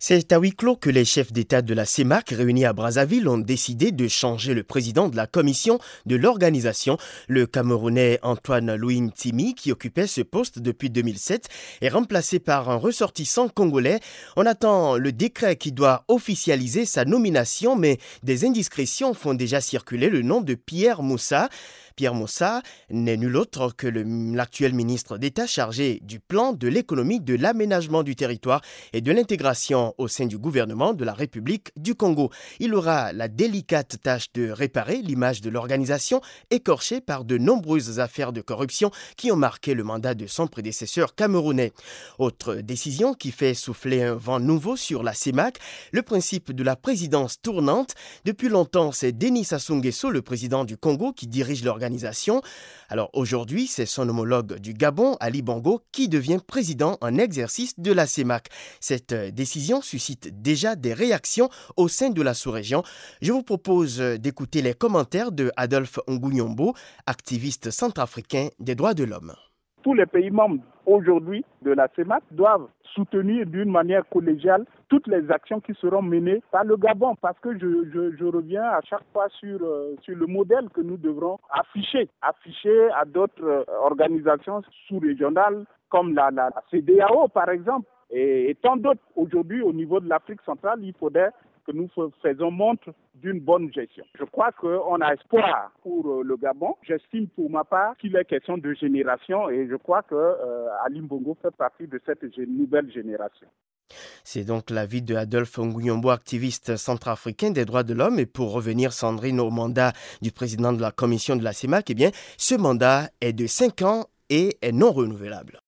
C'est à huis clos que les chefs d'État de la CEMAC réunis à Brazzaville ont décidé de changer le président de la commission de l'organisation. Le Camerounais Antoine Louis Ntimi, qui occupait ce poste depuis 2007, est remplacé par un ressortissant congolais. On attend le décret qui doit officialiser sa nomination, mais des indiscrétions font déjà circuler le nom de Pierre Moussa. Pierre Moussa n'est nul autre que l'actuel ministre d'État chargé du plan, de l'économie, de l'aménagement du territoire et de l'intégration au sein du gouvernement de la République du Congo. Il aura la délicate tâche de réparer l'image de l'organisation écorchée par de nombreuses affaires de corruption qui ont marqué le mandat de son prédécesseur camerounais. Autre décision qui fait souffler un vent nouveau sur la CEMAC, le principe de la présidence tournante. Depuis longtemps, c'est Denis Sassou Nguesso, le président du Congo, qui dirige l'organisation. Alors aujourd'hui, c'est son homologue du Gabon, Ali Bongo, qui devient président en exercice de la CEMAC. Cette décision suscite déjà des réactions au sein de la sous-région. Je vous propose d'écouter les commentaires de Adolphe Ngounyombo, activiste centrafricain des droits de l'homme. Tous les pays membres aujourd'hui de la CEMAC doivent soutenir d'une manière collégiale toutes les actions qui seront menées par le Gabon, parce que je reviens à chaque fois sur le modèle que nous devrons afficher à d'autres organisations sous-régionales comme la CEDEAO par exemple et tant d'autres. Aujourd'hui au niveau de l'Afrique centrale, il faudrait que nous faisons montre d'une bonne gestion. Je crois qu'on a espoir pour le Gabon. J'estime pour ma part qu'il est question de génération et je crois que Ali Bongo fait partie de cette nouvelle génération. C'est donc l'avis de Adolphe Ngounyombo, activiste centrafricain des droits de l'homme. Et pour revenir, Sandrine, au mandat du président de la commission de la CEMAC, ce mandat est de 5 ans et est non renouvelable.